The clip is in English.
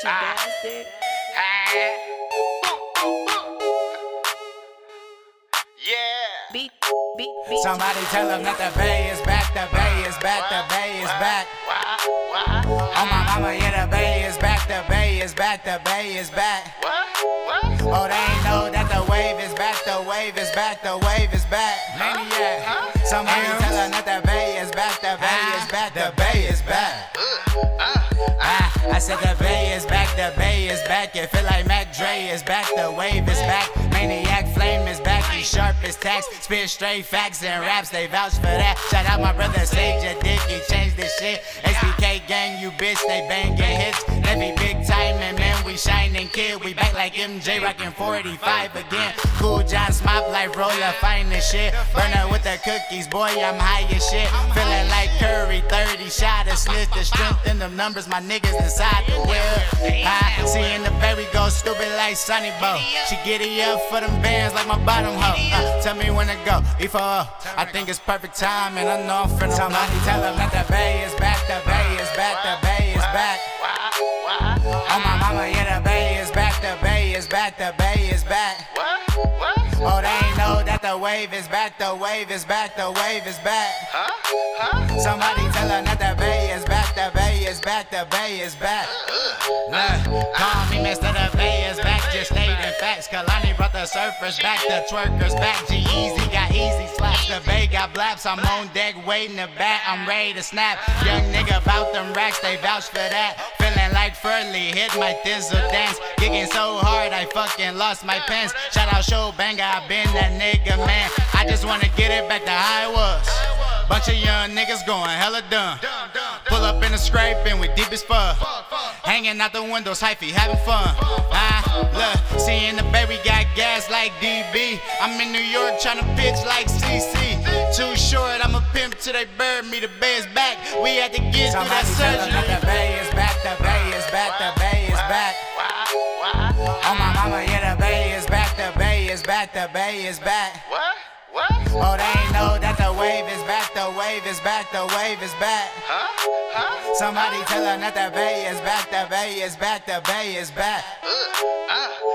Dirty bastard. Yeah. Beat. Somebody tell them that the bay is back, the bay is back, the bay is back. Oh my mama, yeah, the bay is back, the bay is back, the bay is back. Oh, they ain't know that the wave is back, the wave is back, the wave is back. Maniac. Somebody tell them that the bay is back, the bay is back, the bay is back. I said the bay is back, the bay is back. You feel like Mac Dre is back, the wave is back. Maniac Flame is back, he sharp as tax. Spit straight facts and raps, they vouch for that. Shout out my brother Sage, your dick, he changed this shit. SBK gang, you bitch, they bangin' hits. They be big time and man, we shining kid. We back like MJ, rockin' 45 again. Cool John Smop like roller, fine as shit. Burner with the cookies, boy, I'm high as shit. Feeling like Curry, 30 shot of Smith. The strength in them numbers, my niggas inside the wheel. I see in the baby go stupid like Sonny Bo. She giddy up for them bands like my bottom hoe. Tell me when to go, E4O. I think it's perfect time and I know I'm finna. Somebody tell them that the bay is back, the bay is back, the bay is back. Oh my mama, yeah, the bay is back, the bay is back, the bay is back. Oh, they ain't know that the wave is back, the wave is back, the wave is back. Somebody tell them that the bay is back, the bay is back, the bay is back. Look, call me Mr. The Bay is back, just stating facts. Kalani brought the surfers back, the twerkers back. G-Eazy got easy slaps, the Bay got blaps. I'm on deck waiting to bat, I'm ready to snap. Young nigga bout them racks, they vouch for that. Feeling like Furley, hit my thizzle dance. Gigging so hard, I fucking lost my pants. Shout out Show Banger, I been that nigga, man. I just wanna get it back to how it was. Bunch of young niggas going hella dumb. Pull up in the scrape and we deep as fuck. Hanging out the windows, hyphy, having fun. Look, seeing the baby got gas like DB. I'm in New York tryna pitch like CC. Too short, I'm a pimp till they bird me. The bay is back. We had to get through that surgery. The bay is back, the bay is back, the bay is back. Oh my mama, yeah, the bay is back, the bay is back, the bay is back. Oh, they ain't know that the wave is back, the wave is back, the wave is back. Somebody tell them that the bay is back, the bay is back, the bay is back.